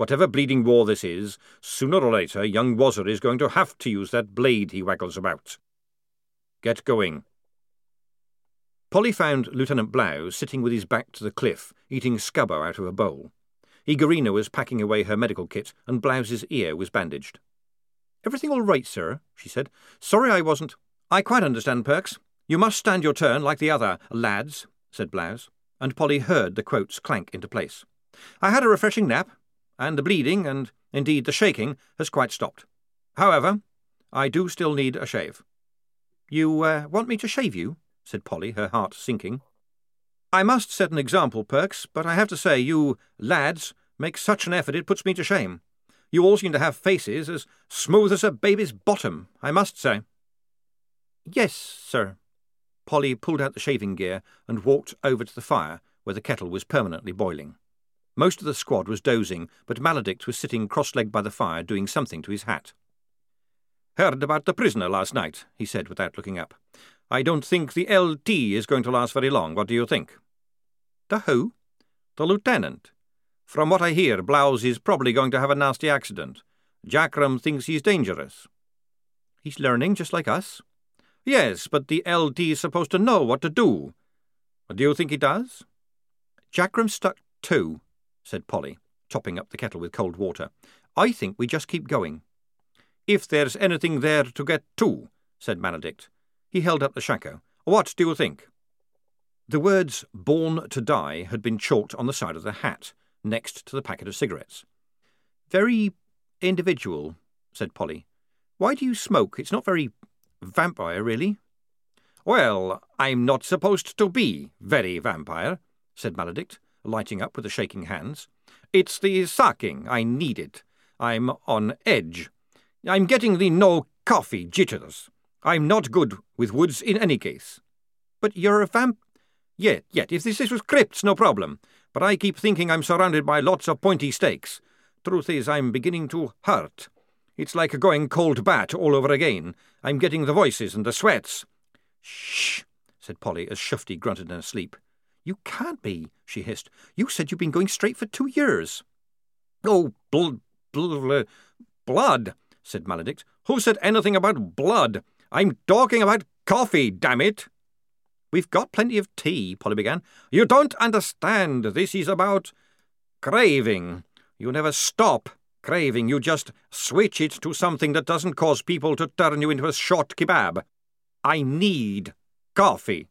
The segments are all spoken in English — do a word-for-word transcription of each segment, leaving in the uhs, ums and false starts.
Whatever bleeding war this is, sooner or later young Wazzer is going to have to use that blade he waggles about. Get going." Polly found Lieutenant Blouse sitting with his back to the cliff, eating scubbo out of a bowl. Igorina was packing away her medical kit, and Blouse's ear was bandaged. "Everything all right, sir?" she said. "Sorry I wasn't—" "I quite understand, Perks. You must stand your turn like the other lads," said Blouse, and Polly heard the quotes clank into place. "I had a refreshing nap, and the bleeding, and indeed the shaking, has quite stopped. However, I do still need a shave." "You uh, want me to shave you?" said Polly, her heart sinking. "I must set an example, Perks, but I have to say you lads make such an effort it puts me to shame. You all seem to have faces as smooth as a baby's bottom, I must say." "Yes, sir." Polly pulled out the shaving gear and walked over to the fire, where the kettle was permanently boiling. Most of the squad was dozing, but Maledict was sitting cross-legged by the fire doing something to his hat. "Heard about the prisoner last night," he said without looking up. "I don't think the L T is going to last very long. What do you think?" "The who?" "The lieutenant. From what I hear, Blouse is probably going to have a nasty accident. Jackram thinks he's dangerous." "He's learning, just like us." "Yes, but the L T is supposed to know what to do. Do you think he does?" "Jackram's stuck too," said Polly, topping up the kettle with cold water. "I think we just keep going." "If there's anything there to get to," said Maledict. He held up the shako. "What do you think?" The words "Born to Die" had been chalked on the side of the hat, next to the packet of cigarettes. "Very individual," said Polly. "Why do you smoke? It's not very vampire, really." "Well, I'm not supposed to be very vampire," said Maledict, lighting up with the shaking hands. "It's the sacking. I need it. I'm on edge. I'm getting the no-coffee jitters. I'm not good with woods in any case." "But you're a vamp—" "Yet, yet, if this was crypts, no problem. But I keep thinking I'm surrounded by lots of pointy stakes. Truth is, I'm beginning to hurt. It's like going cold bat all over again. I'm getting the voices and the sweats." "Shh," said Polly as Shufty grunted in her sleep. "You can't be," she hissed. "You said you've been going straight for two years." "Oh, bl bl blood," said Maledict. "Who said anything about blood? I'm talking about coffee, damn it." "We've got plenty of tea," Polly began. "You don't understand. This is about craving. You never stop craving. You just switch it to something that doesn't cause people to turn you into a short kebab. I need coffee."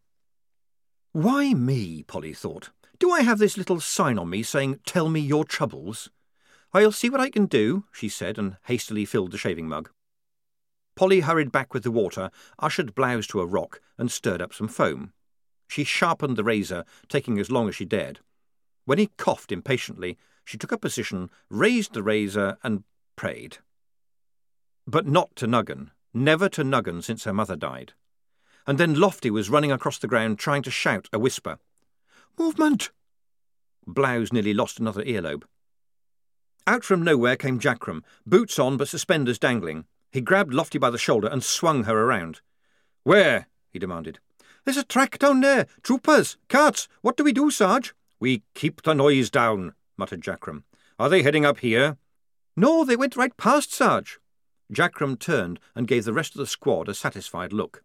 Why me, Polly thought. Do I have this little sign on me saying, "Tell me your troubles"? "I'll see what I can do," she said, and hastily filled the shaving mug. Polly hurried back with the water, ushered Blouse to a rock, and stirred up some foam. She sharpened the razor, taking as long as she dared. When he coughed impatiently, she took a position, raised the razor, and prayed. But not to Nuggin, never to Nuggin since her mother died. And then Lofty was running across the ground trying to shout a whisper. "Movement!" Blouse nearly lost another earlobe. Out from nowhere came Jackram, boots on but suspenders dangling. He grabbed Lofty by the shoulder and swung her around. "Where?" he demanded. "There's a track down there. Troopers! Carts! What do we do, Sarge?" "We keep the noise down," muttered Jackram. "Are they heading up here?" "No, they went right past, Sarge." Jackram turned and gave the rest of the squad a satisfied look.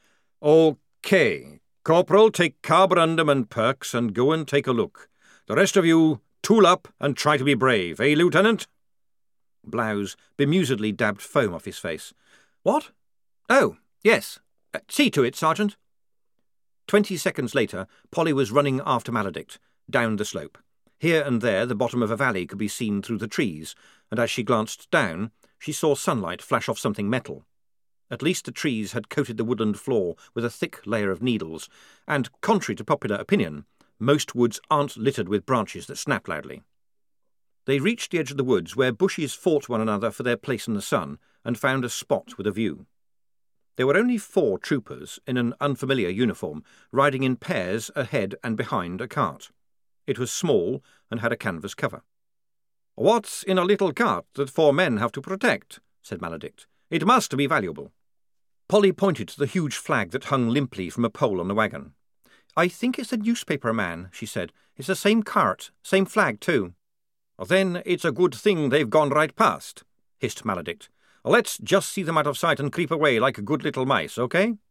"OK. Corporal, take Carborundum and Perks and go and take a look. The rest of you, tool up and try to be brave, eh, Lieutenant?" Blouse bemusedly dabbed foam off his face. "What? Oh, yes. Uh, see to it, Sergeant." Twenty seconds later, Polly was running after Maledict, down the slope. Here and there the bottom of a valley could be seen through the trees, and as she glanced down, she saw sunlight flash off something metal. At least the trees had coated the woodland floor with a thick layer of needles, and, contrary to popular opinion, most woods aren't littered with branches that snap loudly. They reached the edge of the woods where bushes fought one another for their place in the sun, and found a spot with a view. There were only four troopers in an unfamiliar uniform, riding in pairs ahead and behind a cart. It was small and had a canvas cover. "What's in a little cart that four men have to protect?" said Maledict. "It must be valuable." Polly pointed to the huge flag that hung limply from a pole on the wagon. "I think it's a newspaper man," she said. "It's the same cart, same flag too." Then it's a good thing they've gone right past, hissed Maledict. Let's just see them out of sight and creep away like good little mice, okay?